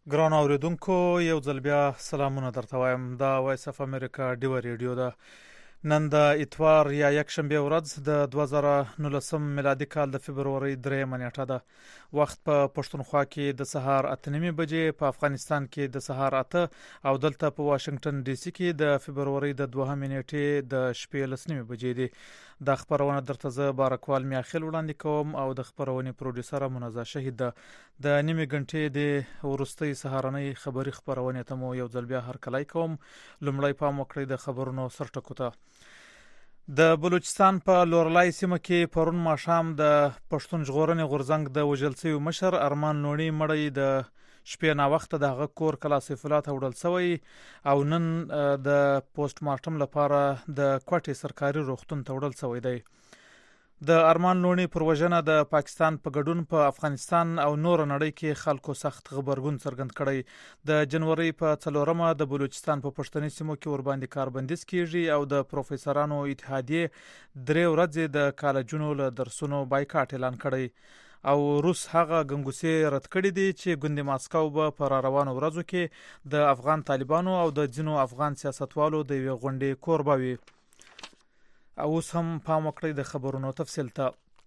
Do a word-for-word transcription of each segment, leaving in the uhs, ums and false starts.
ګران اوریدونکو یو ځل بیا سلامونه درته وایم. دا وایس اف امریکا ډیو ریډیو ده. نن د اتوار یا یکشنبه ورځ د دوه زره نولسم میلادي کال د فبرवरी درېمه نیټه ده. وخت په پښتونخوا کې د سهار اته نیمې بجې، په افغانستان کې د سهار اته او دلته په واشنگټن ډي سي کې د فبرवरी د دوهمې نیټې د شپې لس نیمې بجې دي. د خبرونه درته زه بارکوال میاخیل وړاندې کوم او د خبرونې پروډوسر منازه شهید ده. د نیمې غنټې د ورستۍ سهارنۍ خبري خبرونه ته مو یو ځل بیا هر کله کوم. لومړی پام وکړئ د خبرونو سرټکو ته. د بلوچستان په لورلای سیمه کې پرون ماښام د پښتون ژغورنې غورځنګ د وژل شوي مشر ارمان لوڼي مړی د شپې نا وخت د هغه کور کلا سیف الله ته وړل شوی او نن د پوسټ مارټم لپاره د کوټې سرکاري روغتون ته وړل شوی دی. د ارمان لوڼي پر وژنه د پاکستان په ګډون په افغانستان او نور نړۍ کې خلکو سخت غبرګون څرګند کړی. د جنوري په څلورمه د بلوچستان په پښتني سیمو کې ورباندې کاربندیز کیږي او د پروفیسورانو اتحادیه درې ورځې د کالجونو له درسونو بایکاټ اعلان کړی او روس هغه ګنګوسې رد کړې دي چې ګوند ماسکو به پر روانو ورځو کې د افغان طالبانو او د ځینو افغان سیاستوالو د یوې غونډې کوربه وي. اوس هم پام وکړئ د خبرونو تفصیل ته.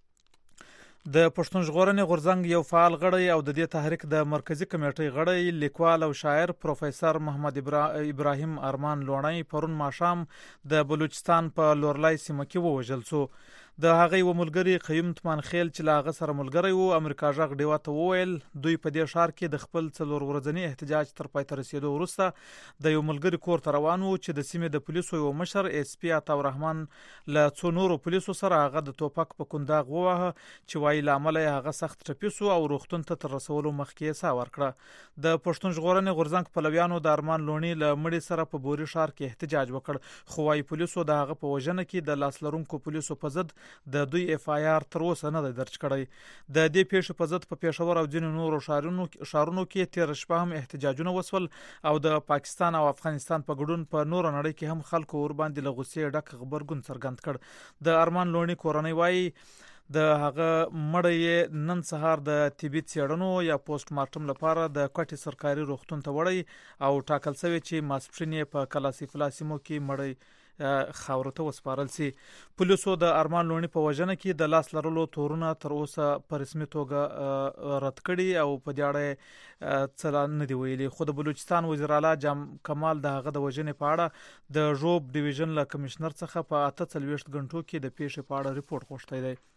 د پښتون ژغورنې غورځنګ یو فعال غړی او د دې تحریک د مرکزی کمیټې غړی لیکوال او شاعر پروفیسور محمد ابراهیم ارمان لوڼي پرون ماښام د بلوچستان په لورلای سیمه کې ووژل شو. د هغې و ملګری قیوم تمان خیل چې لا هغه سره ملګری وو امریکا ژغ ډیوا ته وویل دوی په دې ښار کې د خپل څلور ورځنی احتجاج تر پای ته رسیدو وروسته د یو ملګری کور ته روان وو چې د سیمې د پولیسو یو مشر اس پی عطا الرحمن له څو نورو پولیسو سره هغه د توپک په کنداغ ووهه چې وایي له امله هغه سخت ټپي شو او روغتون ته تر رسولو مخکې یې ساه ورکړه. د پښتون ژغورنې غورځنګ پلویانو د ارمان لوڼي له مړي سره په بوري ښار کې احتجاج وکړ خو وايي پولیسو د هغه په وژنه کې د لاس لرونکو پولیسو په ضد د دوی اف آی آر تر اوسه نه درج کړی. د دې پیښې په ضد په پېښور او ځینو نورو شهرونو شهرونو کې تیر شپه هم احتجاجونه وسول او د پاکستان او افغانستان په ګډون په نورو نړۍ کې هم خلکو ور باندې له غوسې ډک غبرګون څرګند کړ. د ارمان لوڼي کورنۍ وايي د هغه مړی نن سهار د طبي څېړنو یا پوسټ مارټم لپاره د کوټې سرکاري روغتون ته وړی او ټاکل شوی چې ماسپښین یې په کلاسیف لاسیمو کې مړی خاورو ته وسپارل سي. پولیسو د ارمان لوڼي په وژنه کې د لاس لرلو تورونه تر اوسه په رسمي توګه رد کړي او په دې اړه څه نه دی ویلي. خو د بلوچستان وزیر اعلی جام کمال د هغه د وژنې په اړه د ژوب ډیویژن له کمشنر څخه په اته څلوېښت غنټو کې د پیښې په اړه ریپورت غوښتی دی.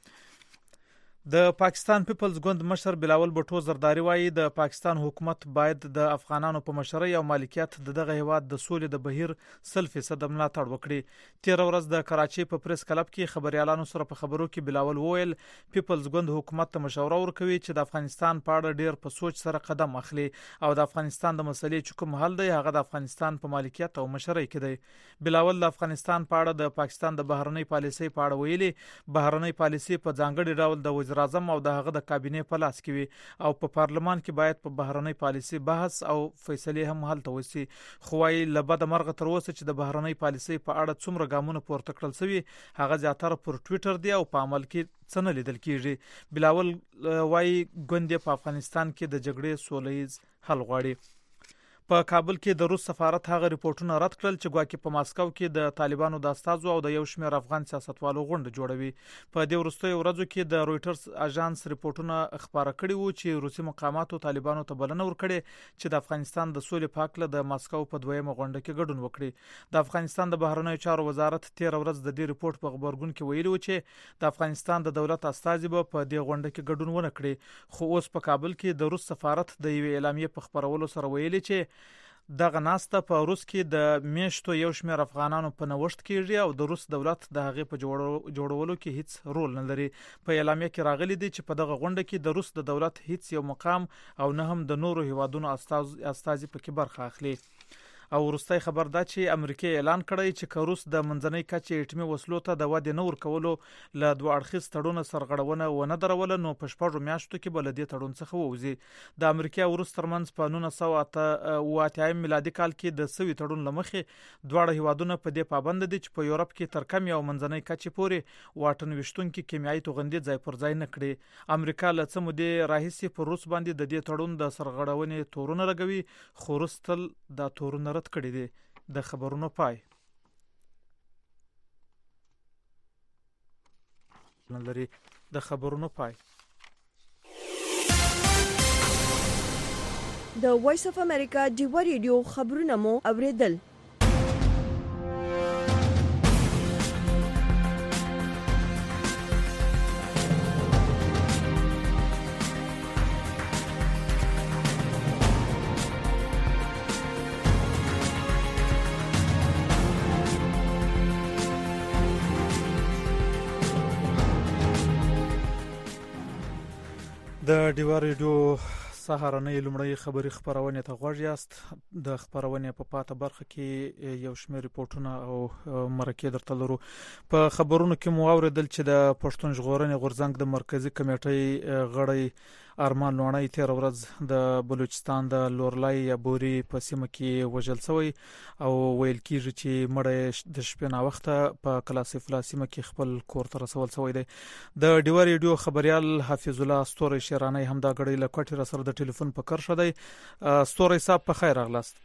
د پاکستان پیپلز ګوند مشر بلاول بټو زرداری وایي د پاکستان حکومت باید د افغانانو په مشرۍ او مالکیت د دغه هیواد د سولې د بهیر سل فیصد ملاتړ وکړي. تیر ورځ د کراچۍ په پریس کلب کې خبريالانو سره په خبرو کې بلاول وویل پیپلز ګوند حکومت ته مشوره ورکوي چې د افغانستان په اړه ډیر په سوچ سره قدم اخلي او د افغانستان د مسلې چې کوم حل دی هغه د افغانستان په مالکیت او مشرۍ کې دی. بلاول د افغانستان په اړه د پاکستان د بهرنۍ پالیسۍ په اړه ویلي بهرنۍ پالیسۍ په ځانګړي ډول د وزیر اعظم او د هغه د کابینې په لاس کې وي او په پارلمان کې باید په بهرنۍ پالیسۍ بحث او فیصلې هم هلته وشي. خو وايي له بده مرغه تر اوسه چې د بهرنۍ پالیسۍ په اړه څومره ګامونه پورته کړل شوي هغه زیاتره پر ټویټر دی او په عمل کې څه نه لیدل کیږي. بلاول وايي ګوند په افغانستان کې د جګړې سولهییز حل غواړي. په کابل کې د روس سفارت هغه ریپورتونه رد کړل چې ګواکې په ماسکو کې د طالبانو د استازو او د یو شمېر افغان سیاستوالو غونډه جوړوي. په دې وروستیو ورځو کې د رويټرز اژانس ریپورتونه خبره کړي وو چې روسي مقاماتو طالبانو ته بلنه ورکړې چې د افغانستان د سولې په اړه د ماسکو په دویمه غونډه کې ګډون وکړي. د افغانستان د بهرنیو چارو وزارت تیر ورځ د دې ریپورت په خبرګون کې ویلي و چې د افغانستان د دولت استازي به په دې غونډه کې ګډون ونه کړي. خو اوس په کابل کې د روس سفارت د یو اعلامیې په خبرولو سره ویلي چې دغه ناسته په روس کې د میشتو یو شمېر افغانانو په نوښت کېږي او د روس دولت د هغې په جوړولو کې هیڅ رول نه لري. په اعلامیه کې راغلي دي چې په دغه غونډه کې د روس د دولت هیڅ یو مقام او نه هم د نورو هیوادونو استازي پکې برخه اخلي. او وروستۍ خبر دا چې امریکا اعلان کړی چې که روس د منځنۍ کچې اټومي وسلو ته د ودې نه ورکولو له دوه اړخیز تړون سرغړونه ونه دروله نو په شپږو میاشتو کې به له دې تړون څخه ووځي. د امریکا او روس ترمنځ په نولس سوه اوه اتیا میلادي کال کې د سوي تړون له مخې دواړه هیوادونه په دې پابند دي چې په یورپ کې تر کم یو منځنۍ کچې پورې واټن ویشتونکي کیمیاوي توغندي ځای پر ځای نه کړي. امریکا له څه مودې راهیسې پر روس باندې د دې تړون د سرغړونې تورونه لګوي خو روس تل دا تورونه رد کړي دي. د خبرونو پای لري د خبرونو پای د وایس اف امریکا ډیوا ریډیو خبرونه مو اوریدل. د ډیوا ریډیو سهارنۍ لومړی خبري خبرونه ته غوږ یاست. د خبرونه په پاته برخه کې یو شمېر ریپورتونه او مرکې درته لرو. په خبرونو کې مو اوریدل چې د پښتون ژغورنې غورځنګ د مرکزی کمیټې غړی ارمان لوڼی تیر ورځ د بلوچستان د لورلای یا بوري په سیمه کې وژل شوی او ویل کیږي چې مړی د شپې نا وخته په کلاسیف لا سیمه کې خپل کور ته رسول شوی دی. د ډیوا ریډیو خبريال حفیظ الله ستوري شیرانی هم دا غړی له کوټی را سره د ټلیفون په کار شدی. ستوري صاحب په خیر راغلاست.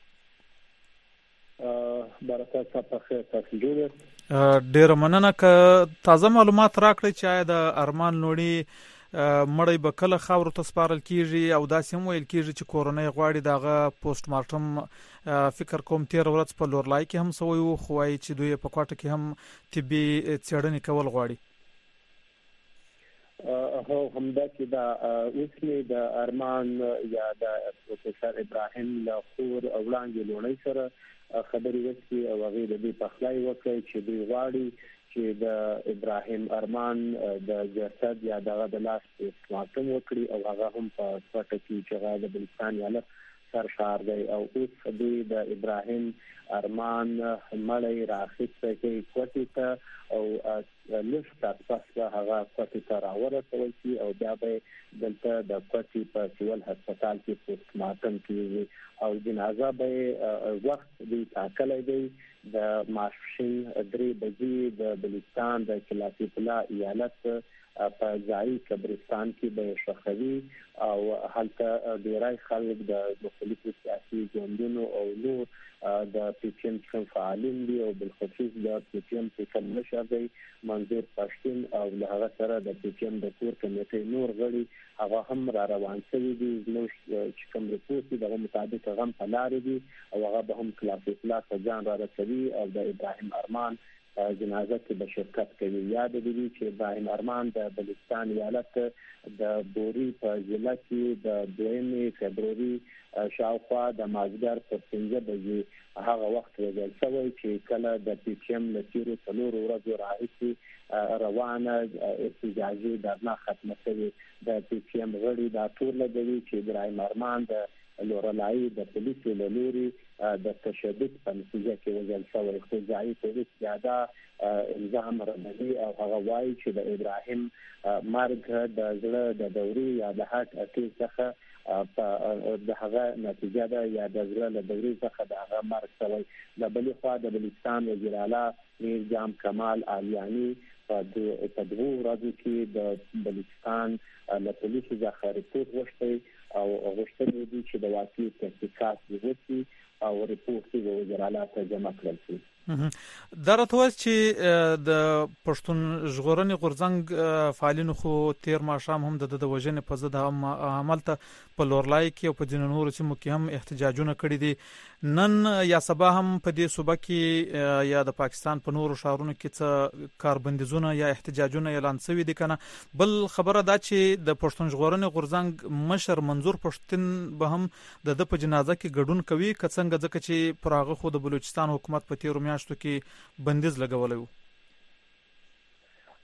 برکات صاحب په خیر تاسو جوړ. ډیر مننه ک تازه معلومات راکړی چې آیا د ارمان لوڼی مړی به کله خاورو ته سپارل کیږي او داسې هم ویل کیږي چې کورنۍ غواړي دغه پوسټ مارټم فکر کوم تیر ورځ په لورلای کې هم سوی وو خو وايي چې دوی په کوټه کې هم طبي څېړنې کول غواړي. هو همدا چې دا اوسنی د ارمان یا د پروفیسور ابراهیم لخور وړاندې لوڼی سره خبرې وکړي او هغه د دې په خلای وکړي چې دوی غواړي چې د ابراهیم ارمان د جسد یا دغه د لاس پوسټمارټم وکړي او هغه هم په کوټه کې چې هغه د بلوچستان یاله سرشار دی او اوس د ابراهیم ارمان مړی راخیسته کې کوټه ته او لږ پس هغه کوټه ته راورسول شي او بیا به دلته د کوټه په سیول هسپتال کې پوسټمارټم کیږي او جنازه به وخت دی ټاکلی دی د ماسپښین درې بجې د بلوچستان د کلاسیف لا ایالت په ځای قبرستان کې به شخوي او هلته ډیری خلک د مختلفو سیاسي ګوندونو او نور د پی ټی ایم څخه فعالین دي او بالخصوص د پی ټی ایم څخه مشر دی منظور پښتون او له هغه سره د پی ټی ایم د کور کمیټې نور غړي هغه هم را روان شوي دي. نو چې کوم ریپورت دغه مطابق هغه په لارې دي او هغه به هم کلاسیک لا ته ځان را رسوي او د ابراهیم ارمان جنازه کې به شرکت کوي. یاد دي چې ابراهیم ارمان د بلوچستان ایالت د بوري په ضلع کې د دویمې فبروري شاوخوا د مازدیګر په پنځه بجې هغه وخت وژل شوی چې کله د پی ټی ایم له تیرو څلورو ورځو راهیسې روانه احتجاجي دهنه ختمه شوې. د پی ټی ایم غړي دا ټول لګوي چې ابراهیم ارمان د لورلای د پولیسو له لوري د تشدد په نتیجه کې وژل شوی. خو ځای پولیس زیاده الزام رمضي او هغه وایي چې د ابراهیم مرګ د زړه د دوري یا د هارت اټیک څخه په د هغه نتیجه ده یا د زړه له دوري څخه د هغه مرګ شوی. د بلې خوا د بلوچستان وزیر اعلی میر جام کمال علیانی په دوه ورځو کې د بلوچستان له پولیسو څخه ریپورت وشوی او غوښتنه دي چې د واقعي تحقیقات وشي او ریپورت یې وزیر اعلی ته جمع کړل شي. دا راته وایي چې د پښتون ژغورنې غورځنګ فعالینو خو تیر ماښام هم د د وژنې په ضد عمل ته په لورلای کې او په ځینو نورو سیمو کې هم احتجاجونه کړي دي. نن یا سبا هم په دې صوبه کې یا د پاکستان په نورو ښارونو کې څه کاربندیزونه یا احتجاجونه اعلان شوي دي کنه. بل خبره دا چې د پښتون ژغورنې غورځنګ مشر منظور پښتون به هم د د په جنازه کې ګډون کوي که څنګه ځکه چې پر هغه خو د بلوچستان حکومت په تیرو میاشتو کې بندیز لګولی و.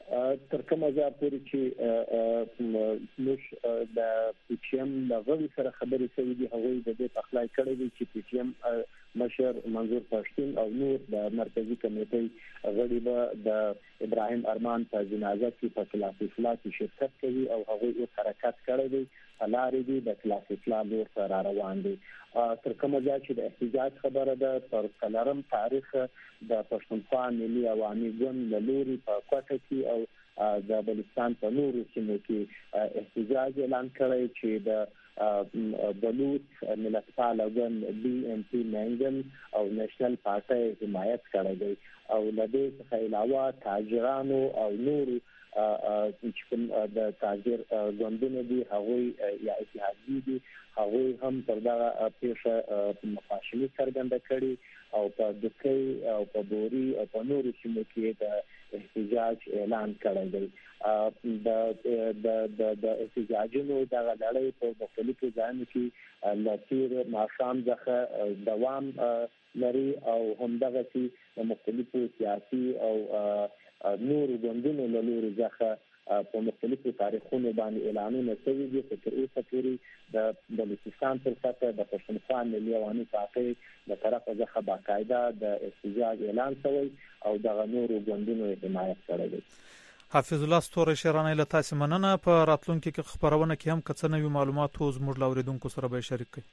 تر کومه ځای پورې چې موږ د پی ټي ایم له غړي سره خبرې شوې دي هغوی د دې پخلای کړی دی چې پی ټي ایم مشر منظور پښتون او نور د مرکزی کمیټې غړي به د ابراهیم ارمان په جنازه کې په خلاف اصلاح کې شرکت کوي او هغوی اوس حرکت کړی دی لارې دي د خلاف اصلاح لور ته روان دي. تر کومه ځای چې د احتجاج خبره ده پر څلورم تاریخ د پښتونخوا ملي عوامي ګوند له لوري په کوټه کې او د بلوچستان په نورو سیمو کې احتجاج اعلان کړی چې د بلوچ ملتپال ګوند بي ام پي منګن او نېشنل پارټي حمایت کړی دی او له دې څخه علاوه تاجرانو او نورو چې د تاجر ګوندونه دي هغوی یا اتحادیې دي هغوی هم پر دا پیښه مخالفت څرګنده کړي او په دکې او په بوري او په نورو سیمو کې د احتجاج اعلان کړی دی. د د د احتجاجونو د غړي په مختلفو ځایونو کې لاتیر ماشام ځخه دوام لري او همدغه چې مختلفو سیاسي او نور ګوندونو له لوري ځخه په مختلفو تاریخونو باندې اعلانونه شوي دي چې تر اوسه پورې د بلوچستان پر سطح د پښتونخوا ملي عوامي پارټي د طرفه ځخه باقاعده د احتجاج اعلان شوی او د نورو ګوندونو حمایت کړی دی. حافظ الله ستوره شرانه له تاسو مننه. په راتلونکي کې خبرونه کې هم کڅ نوې معلومات او زموږ لاوریدونکو سره به شریک کړئ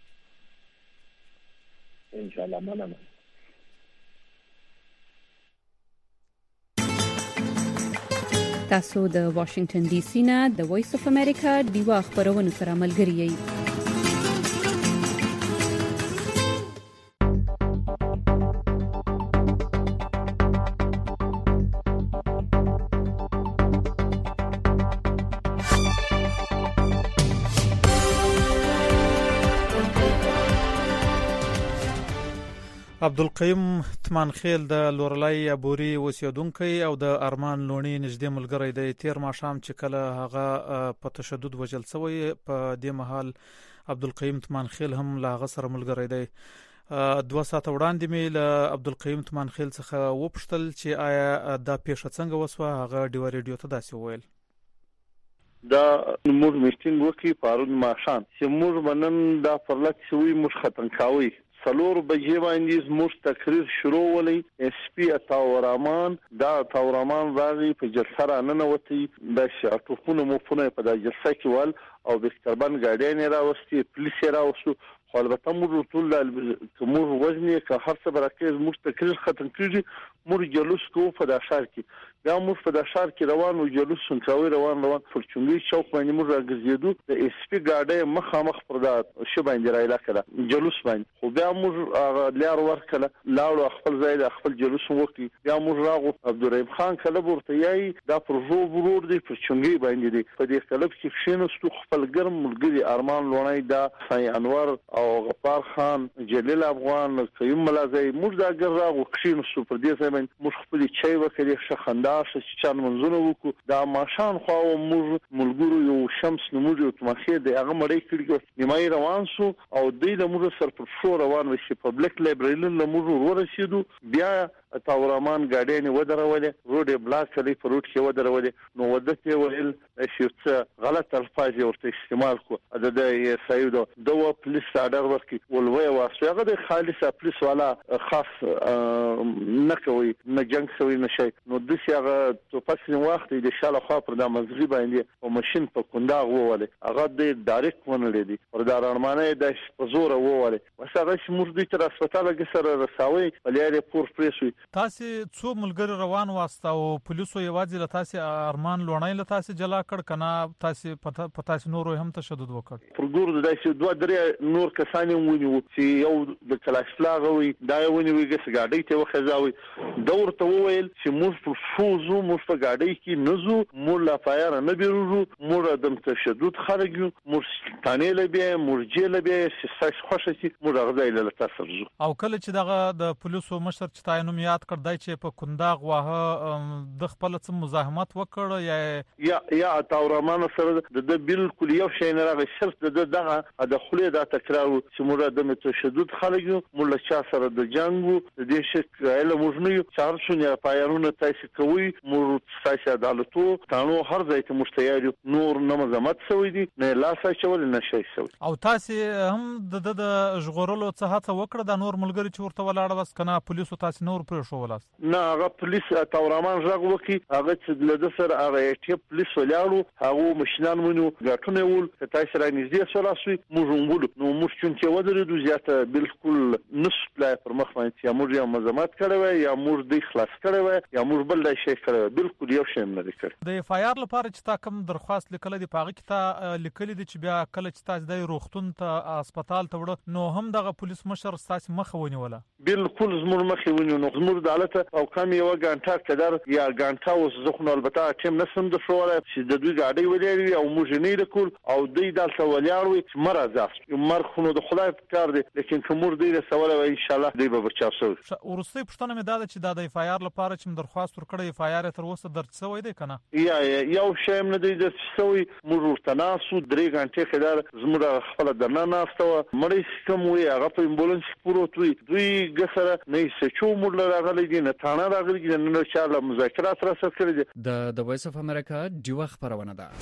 ان شاء الله. مننه. تاسو د واشنگټن ډي سي نه د وایس اف امریکا دیوا خبرونه سره ملګری یئ. عبدالقیم تمانخیل د لورلای ابوري وسیدونکو او د ارمان لونی نږدې ملګری دی. تیر ماښام چې کله هغه په تشدد وجل شوی په دې مهال عبدالقیم تمانخیل هم لا هغه سره ملګری دی. دوه ساعت وړاندې مې له عبدالقیم تمانخیل څخه وپوښتل چې آیا دا پیښه څنګه وسوه. هغه ډیو ریډیو ته داسې وویل دا موږ میټینګ وکړي پارون ماښام چې موږ منن دا پرلک شوی موږ ختم کاوي سلور بجې باندې موږ تقریر شروع ولې اس پی تاورامان دا تاورامان راغی په جلسه را ننوتی د شاټوفونو مفونه په د جلسه کې ول او بستربن ګاډیان راوستي پولیس راوستو خو البته موږ ټول موږ وزنی که هر څه برکې موږ تقریر ختم کړی موږ جلوس کوو په د ښار کې دا موږ په د ښار کې روان او جلوس څنګه روان روان فرچونګي چوک باندې موږ راګرځېدو د اس پی ګاډي مخامخ پر دا شی باندې راځلا کړه جلوس باندې خو بیا موږ لار ورکړه لاړو خپل ځای د خپل جلوس وکړي بیا موږ راغو عبدالرحیم خان کله ورته یای دا پر جو ورور دی فرچونګي باندې دی په دې کلب کې شینستو خپل ګرم ملګری ارمان لونای دا سای انور او غفار خان جلیل افغان قیوم ملازی موږ دا ګر راغو کښینستو پر دې ځای باندې موږ خپل چای وکړي شخندا چې چان منځونه وکړو دا ماشان خو موږ ملګرو یو شمس نموږ او تمخې د هغه مړی کړي نیمای روان سو او د موږ سر پر شو روان وشي پبلک لایبرری له موږ ورسېدو بیا تاورامان ګاډیان ودرولې روډ بلاک کړي په روډ کې ودرولې نو ودته ویل چې څه غلط الفاظ ورته استعمال کو د د سایدو دوه پولیس اډر ورکي ولوي واسه هغه د خالصه پولیس والا خاص نه کوي نه جنگ سوي نشي نو د هغه په پسې وخت د شاله خوا پر د مزغي باندې او ماشين په کوندا وواله هغه د ډایرکټ ونلې دي پر د ارمانه د پزور وواله وسه چې موږ د تر هسپتال کې سره رساوي ولې پور پریسوي تاسو څو ملګری روان واسطه او پولیسو یوازې له تاسو ارمان لونای له تاسو جلا کړ کنه تاسو په تاسو نور هم تشدد وکړ پر ګور د داسې دوه درې نور کسان ونیو چې یو د کلاشلاغوي دا ونیوي ګس ګاډي ته وخزاوي دور ته وویل چې موږ په فوزو موږ په ګاډي کې نزو موږ لا فایر نه بیرو موږ د تشدد خارجو موږ تانه لبي موږ لبي ساس خوشتي موږ غځای له تاسو او کله چې دغه د پولیسو مشر چې تاینوم یاد کړ چې په کنداغ واه د خپل څه مزاحمت وکړ یا یا یا تاورمان سره د بالکل یو شی نه راغی صرف د دغه د خلې د تکرار چې موږ د تشدد خلک موږ چا سره د جنگو د دې شک علم موږ چار شونه پایرونه تاسو کوي موږ تاسو عدالتو تانو هر ځای ته مشتیاري نور نه مزمت سوی دي نه لاسه چول نه شي سوی او تاسو هم د د ژغورلو څه هڅه وکړه د نور ملګری چې ورته ولاړ وس کنه پولیسو تاسو نور پرې شو ولاس نه هغه پولیس تاورمان راغ وکي هغه چې د سر هغه ټي پولیس ولاړو هغه مشنان مونږ غاټونه ول تاسو را نږدې سره سوی موږ ول نو موږ چې ودرېدو زیاته بالکل نص پلای پر مخ باندې یا موږ یو مزمت کړو یا موږ د خلاص کړو یا موږ بل شي کړو بالکل یو شی نه کړ د اف آی آر لپاره چې تا کوم درخواست لیکل دي پاغه کې تا لیکل دي چې بیا کله چې تاسو د روغتون ته هسپتال ته وړو نو هم دغه پولیس مشر تاسو مخ ونیوله بالکل زموږ مخ ونیو نو زموږ د عدالت او کم یو غانټه کدر یا غانټه اوس زخم البته ټیم نسم د شوړه چې د دوی غاډي ولې او موږ نه لیکل او دوی دلته ولیاړوي چې مرزه مرخونو د خدای په کار دي لیکن کومور دی سواله ان شاء الله دی به بچاو شو ورسته پښتنه مې دا چې د اف آی آر لپاره چې درخواست ورکړی اف آی آر تر اوسه درڅ سوی دی کنه یا یو شیم نه دی د سوی موږ ورتناسو درې غانټه کدر زموږ خپل درنه ناستو مړی کوم وی هغه په امبولانس پروت وي دوی ګسره نه سچو موږ راغلي دي نه تانه راغلي دي نه چاله مذاکرات را سره کړی دي د د وایس اف امریکا دیو خبرونه ده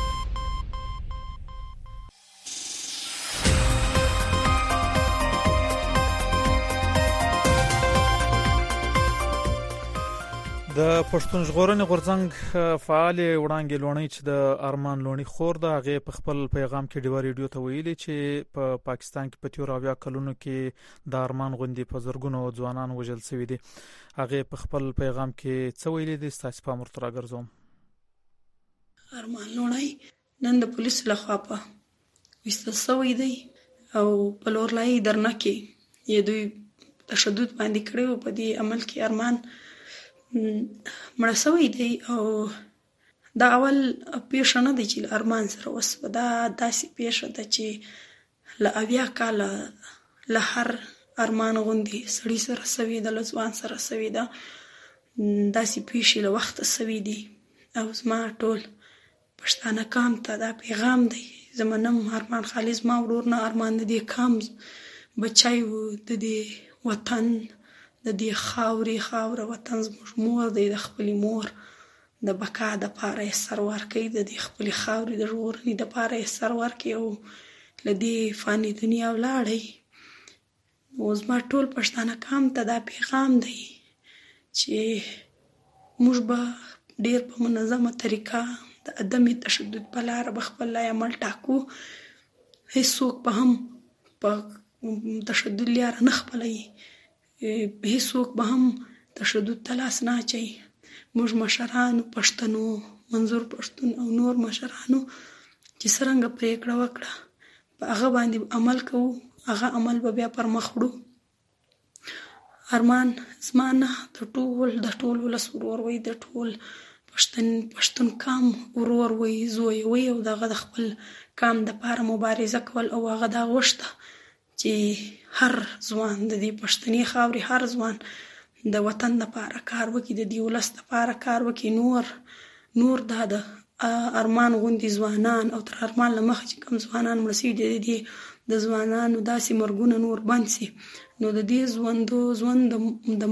د پښتون ژغورنې غورځنګ فعال وړاندې لونی چې د ارمان لونی خور د هغه په خپل پیغام کې ډیوا ریډیو ته ویلي چې په پا پاکستان کې په تیر اویا کلونو کې د ارمان غوندي په زرګونو ځوانان وژل شوی دي هغه په خپل پیغام کې څه ویلي دي تاسو په مرترا ګرځوم ارمان لونی نن د پولیس لخوا په وستل شوی دی او په لور لای درنه کې یې دوی تشدد باندې کړو په دې عمل کې ارمان مړ شوی دی او دا اول پیښه نه دی چې ارمان سره وس دا داسې پیښه ده چې ل اویا کال له هر ارمان غوندي سړی سره سوي د لزوان سره سوي دا داسې پیښه له وخت سوي دي او زما ټول پښتانه کام ته دا پیغام دی زمونږ ارمان خالص ما ورور نه ارمان دې کام بچای وو د دې وطن د دې خاوري خاور وطن زموږ مور دی د خپل مور د بقا د پاره سرور کوي د دې خپل خاوري د ژغورنې د پاره سرور کوي او لدی فانی دنیا ولاړی اوس ما ټول پښتانه کام ته دا پیغام دی چې موږ به ډیر په منظمه طریقه د عدم تشدد په لار به خپل عمل ټاکو هیڅوک په هم په تشدد لار نه خپلوي هیڅوک به هم تشدد تلاس نه اچي موږ مشران پښتنو منظور پښتون او نور مشرانو چې څنګه پریکړه وکړه په هغه باندې عمل کوو هغه عمل به بیا پر مخ وړو ارمان زمانه د ټول د ټول ولس ورور وي د ټول پښتون پښتون کام ورور وي زوی وي او دغه د خپل کام د پاره مبارزه کول او هغه دا غوښته چې هر ځوان د دې پښتني خاوري هر ځوان د وطن لپاره کار وکړي د دې ولس لپاره کار وکړي نور نور د ارمان غوندي ځوانان او تر ارمان لمخ چې کوم ځوانان مرسي د دې د ځوانانو داسې مرګونه نور بنسي نو د دې ژوندو ژوند د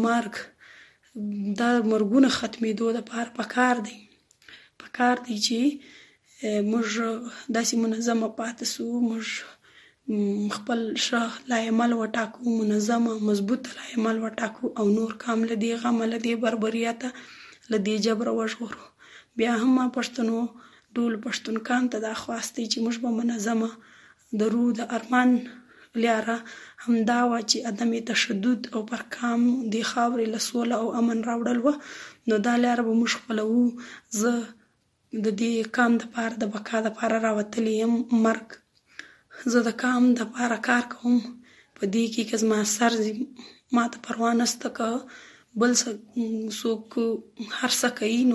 مرګ دا مرګونه ختمېدو لپاره پکار دی پکار دی چې موږ داسې منظمه پاتې سو موږ خپل شه لایمل وټاکو منظمه مضبوطه لایمل وټاکو او نور کام لدی غم لدی بربریاته لدی جبر وژغورو بیا هم پښتنو ټول پښتون کان ته دا خواسته چې موږ به منظمه درو د ارمان لیاره هم دا و چې عدم تشدد او پر کام دی خاوري لسوله او امن راوړل و نو دا لیاره به موږ خپلو زه د دې کام د پاره د بقا د پاره راوتلی يم مرګ زه د کام د پاره کار کوم په دې کې که زما سر ما ته پروا نشته که بل څوک هر څه کوي نو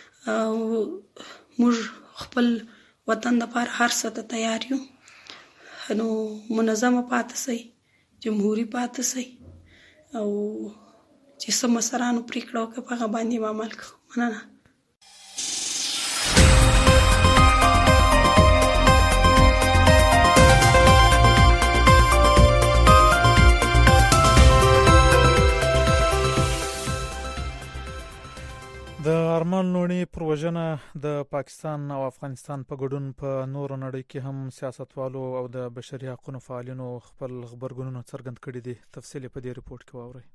موږ خپل وطن د پاره هر څه ته تیار یو نو منظمه پاتې سئ جمهوری پاتې سئ او چې سم سرانو پریکړه وکړه په هغه باندې عمل کوو. مننه. د ارمان لوڼي پروژنه د پاکستان او افغانستان په ګډون په نور نړۍ کې هم سیاستوالو او د بشري حقوقو فعالینو خپل خبرګونونه څرګند کړي دي. تفصیل په دې ریپورت کې واورئ.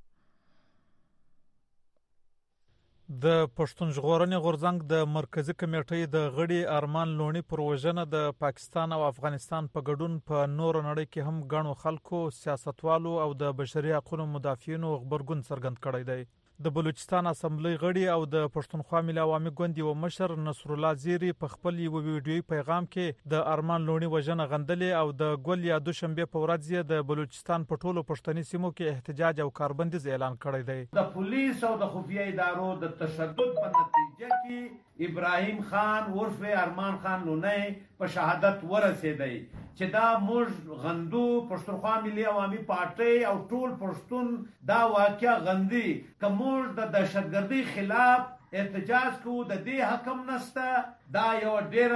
د پښتون ژغورنې غورځنګ د مرکزی کمیټې د غړي ارمان لوڼي پروژنه د پاکستان او افغانستان په ګډون په نور نړۍ کې هم ګڼو خلکو، سیاستوالو او د بشري حقوقو مدافعینو خبرګون څرګند کړی دی. د بلوچستان اسمبلی غړي او د پښتونخوا ملي عوامي ګوند یو مشر نصر الله زیری په خپل یو ویډیوي پیغام کې د ارمان لوڼي وژنه غندلې او د ګل یا دوشنبه په ورځ یې د بلوچستان په ټولو پښتني سیمو کې احتجاج او کاربندیز اعلان کړی دی. د پولیس او د خفیه ادارو د تشدد په نتیجه کې ابراهیم خان عرف ارمان خان لوڼي په شهادت ورسېدی چې دا موږ غندو. پښتونخوا ملي عوامي پارټي او ټول پښتون دا واقعا غندي که موږ د دهشتګردۍ خلاف احتجاج کوو. د دې حکم نشته. دا یو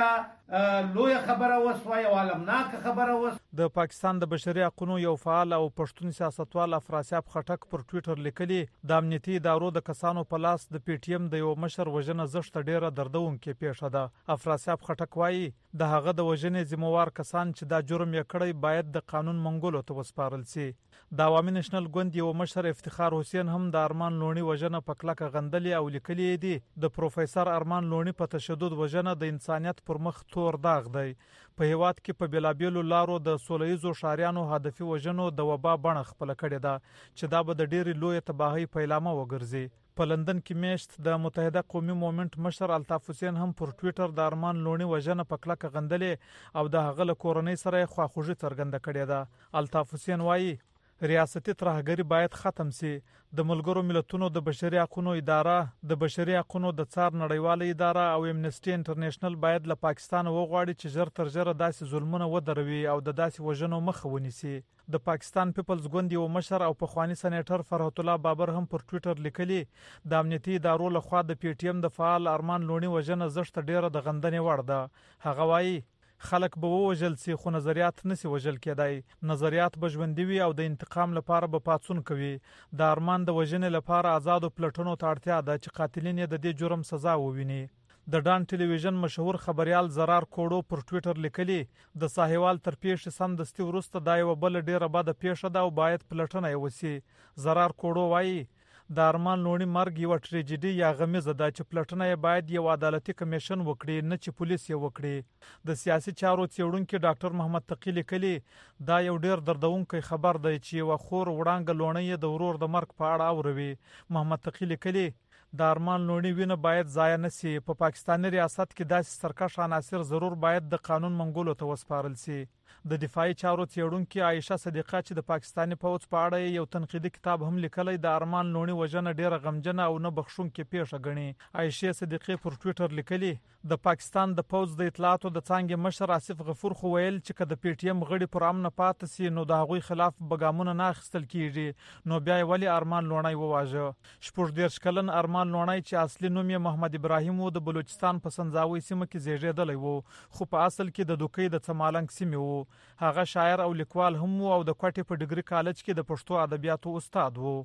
ډیره لوی خبره وسوه، یو علمناک خبره وسوه. د پاکستان د بشري حقوقو یو فعال او پښتون سیاستوال افراسیاب خټک پر ټوئیټر لیکلي د امنیتي ادارو د کسانو په لاس د پی ټی ایم د یو مشر وژنه زښت ډیره دردونکې پیښه ده. افراسیاب خټک وایي د هغه د وژنې ذمہوار کسان چې دا جرم یې کړی باید د قانون منګولو ته وسپارل شي. د عوامي نېشنل ګوند یو مشر افتخار حسین هم د ارمان لوڼي وژنه په کلکه غندلې او لیکلي دي د پروفیسور ارمان لوڼي په تشدد وژنه د انسانیت پر مخ تور داغ دی. په هیواد کې په بلابیلو لارو د سولهیزو شاریانو هدفي وژنو د وبا بڼه خپل کړې ده چې دا به د ډېری لوی تباهي پیلامه وګرځي. په لندن کې میشت د متحده قومي مومنت مشر الطاف حسین هم پر ټوئیټر د ارمان لوڼي وژنه په کلکه غندلې او د هغه له کورنۍ سره خواخوږي څرګنده کړې ده. الطاف حسین وایي ریاستي ترهګری باید ختم شي. د ملګرو ملتونو د بشري حقوقو اداره، د بشري حقوقو د څار نړیواله اداره او امنیسټي انټرنیشنل باید له پاکستان وغواړي چې ژر تر ژره داسې ظلمونه ودروي او د داسې وژنو مخه ونیسي. د پاکستان پیپلز ګوند یو مشر او پخوانی سېنیټر فرحت الله بابر هم پر ټوئیټر لیکلي د امنیتي ادارو لخوا د پی ټی ایم د فعال ارمان لوڼي وژنه زښت ډیره د غندنې وړ ده. هغه وایي خلک به ووژل سي خو نظریات نسی وژل کېدای. نظریات به ژوندي وي او د انتقام لپاره به پاڅون کوي. د ارمان د وژنې لپاره آزادو پلټنو ته اړتیا ده چې قاتلین یې د دې جرم سزا وویني. د ډان ټلویزیون مشهور خبريال زرار کوړو پر ټوئیټر لیکلي د ساحوال تر پیښې سمدستي وروسته دا یو بل ډیره بده پیښه ده او باید پلټنه یې وسی. زرار کوړو وایي د ارمان لوڼي مرګ یو ټریجډي یا غمیزه ده چې پلټنه یې باید یو عدالتي کمیشن وکړي نه چې پولیس یې وکړي. د سیاسي چارو څېړونکي ډاکټر محمد تقی لیکلي دا یو ډیر دردونکی خبر دی چې یو خور وړانګه لوڼي د ورور د مرګ په اړه اوروي. محمد تقی لیکلي د ارمان لوڼي وینه باید ضایع نشي. په پاکستاني ریاست کې داسې سرکش عناصر ضرور باید د قانون منګولو ته وسپارل شي. د دفاعي چارو څېړونکي عایشه صدیقه چې د پاکستاني پوځ په اړه یو تنقیدي کتاب هم لیکلی د ارمان لوڼي وژنه ډیره غمجنه او نه بخښونکې پیښه ګڼي. عایشه صدیقه پر ټوئیټر لیکلي د پاکستان د پوځ د اطلاعاتو د څانګې مشر آصف غفور خو ویل چې که د پی ټی ایم غړي پر امن پاتې سي نو د هغوی خلاف بګامونه نه اخیستل کیږي. نو بیا ولې ارمان لوڼي وواژه؟ شپږ دېرش کلن ارمان لوڼي چې اصلي نوم یې محمد ابراهیم و د بلوچستان په سنځاوي سیمه کې زیږیدلی و خو په اصل کې د دوکۍ د څمالنګ سیمې و. هغه شاعر او لیکوال هم و او د کوټې په ډیګري کالج کې د پښتو ادبیاتو استاد و.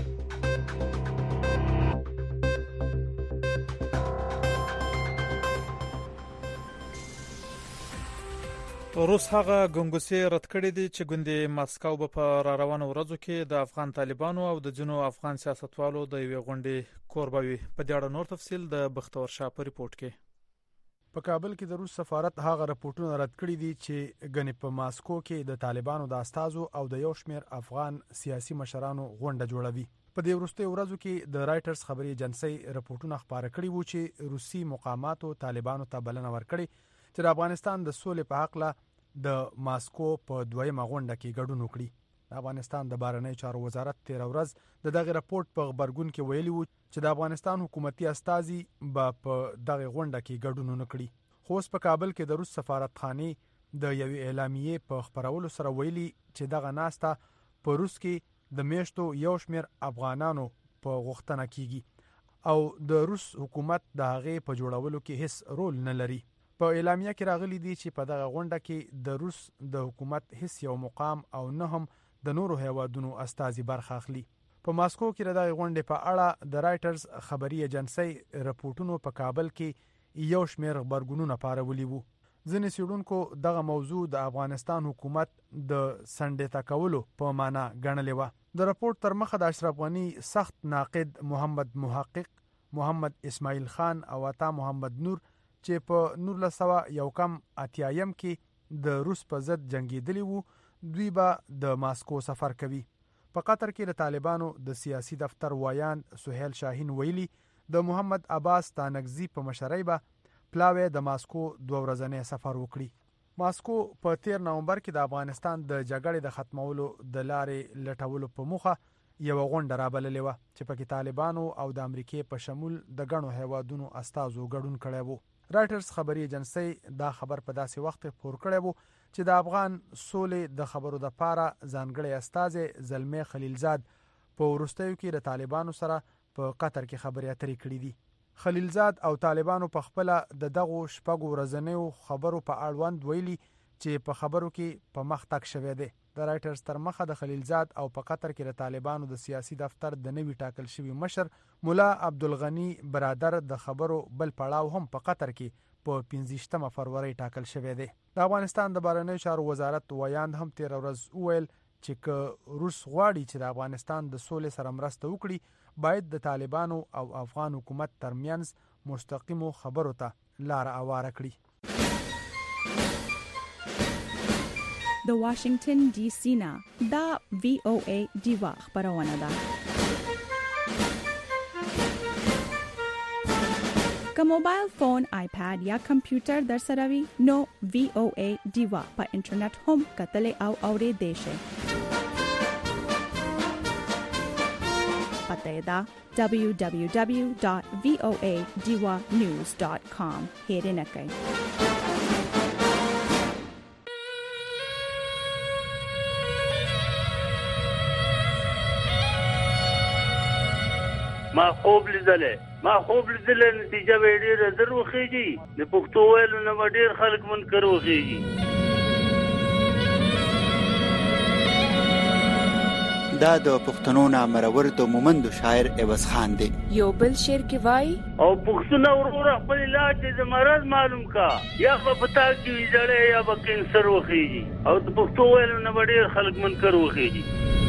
روس هغه ګنګوسې رد کړې دي چې ګوندې ماسکو به په را روانو ورځو کې د افغان طالبانو او د ځینو افغان سیاستوالو د یوې غونډې کوربه وي. په دې اړه نور تفصیل د بختور شاه په ریپورت کې. په کابل کې د روس سفارت هغه راپورټونه رد کړي دي چې ګنې په ماسکو کې د طالبانو د استازو او د یو شمېر افغان سیاسي مشرانو غونډه جوړوي. په دې وروستیو ورځو کې د رایټرز خبري ایجنسۍ راپورټونه خپاره کړي وو چې روسي مقاماتو طالبانو ته بلنه ورکړي چې د افغانستان د سولې په حق له د ماسکو په دویمه غونډه کې ګډون وکړي. د افغانستان د بهرنیو چارو وزارت تیر ورځ د دغه راپورټ په خبرګون کې ویلي وو چې د افغانستان حکومتي استازي به په دغه غونډه کې ګډون نه کړي. خو اوس په کابل کې د روس سفارتخانې د یوې اعلامیې په خبرولو سره ویلي چې دغه ناسته په روس کې د میاشتو یو شمېر افغانانو په غوښتنه کیږي او د روس حکومت د هغې په جوړولو کې هیڅ رول نه لري. په اعلامیه کې راغلي دي چې په دغه غونډه کې د روس د حکومت هیڅ یو مقام او نه هم د نورو هیوادونو استازي برخه اخلي. په ماسکو کې د دغه غونډې په اړه د رایټرز خبري ایجنسۍ رپورټونو په کابل کې یو شمېر غبرګونونه پارولي وو. ځینې څېړونکو دغه موضوع د افغانستان حکومت د سنډېتا کولو په معنا ګڼلې وه. د رپورټ تر مخه د اشرف غني سخت ناقد محمد محقق، محمد اسماعیل خان او عطا محمد نور چې په نولس سوه یو کم اتیایم کې د روس په ضد جنګېدلي وو، دوی به د ماسکو سفر کوي. په قطر کې د طالبانو د سیاسي دفتر وایان سهیل شاهین ویلي د محمد عباس تانکزي په مشرۍ به پلاوی د ماسکو دوه ورځنی سفر وکړي. ماسکو په تیر نومبر کې د افغانستان د جګړې د ختمولو د لارې لټولو په موخه یو غونډه رابللې وه چې پکې طالبانو او د امریکې په شمول د ګڼو هیوادونو استازو ګډون کړی وو. رایټرز خبري ایجنسۍ دا خبر په داسې وخت خپور کړی وو چې د افغان سولې د خبرو دپاره ځانګړی استازی زلمی خلیلزاد په وروستیو کې د طالبانو سره په قطر کې خبرې اترې کړې دي. خلیلزاد او طالبانو په خپله د دغو شپږو ورځنیو خبرو په اړوند ویلي چې په خبرو کې په مخ تګ شوی دی. د رایټرز تر مخه د خلیلزاد او په قطر کې د طالبانو د سیاسي دفتر د نوي ټاکل شوي مشر مولا عبدالغني برادر د خبرو بل پړاو هم په قطر کې په پنځه فروری ټاکل شوی دی. د افغانستان د بهرنیو چارو وزارت ویاند هم تېره ورځ وویل چې که روس غواړي چې د افغانستان د سولې سره مرسته وکړي، باید د طالبانو او افغان حکومت ترمنځ مستقیمو خبرو ته لار هواره کړي. د واشنگټن ډي سي نه دا وی او ای ډیوا خبرونه ده. که موبایل فون، آیپاد یا کمپیوټر در سره وي نو وی او ای ډیوا په انټرنیټ هم کتلې او اورېدې شي. پته دا دبلیو دبلیو دبلیو ډاټ وی او ای ډیوا نیوز ډاټ کام هېر نه کړئ. ما خوب لیدلې ما خوب لیدلې نتیجه به ډېره زر وخیږي. د پښتو ویلو نه به ډېر خلک منکر وخیږي. دا د پښتنو نامرور د مومندو شاعر عوض خان دی. یو بل شعر کې وای او پښتنو ورور خپل علاج د مرض معلوم کا، یا په پتا کې ویځړې یا به کینسر وخیږي. او د پښتو ویلو نه به ډېر خلک منکر وخیږي.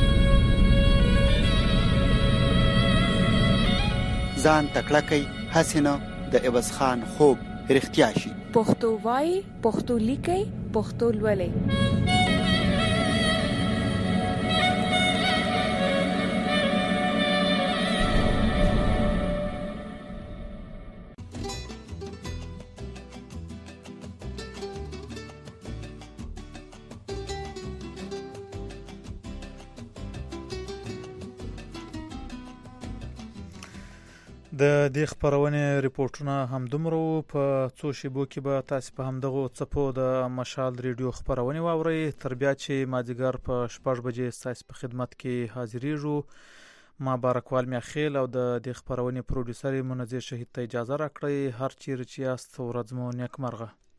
ځان تکړه کوي حسینه د عوض خان خوب رښتیا شي. پښتو وای، پښتو لیکي، پښتو لولي. د دې خبرونه ریپورتونه هم دومره په څو شیبو کې به تاسو په همدغه څپو د مشال ریډیو خبرونه واورئ. تر بیا چې مازیګر په شپږ بجې تاسو په خدمت کې حاضرېږو. ما بارکوال میاخیل او د دې خبرونه پروډوسر منزه شهید ته اجازه راکړئ. هر چیرې چې یاست ورځ مو نیکمرغه.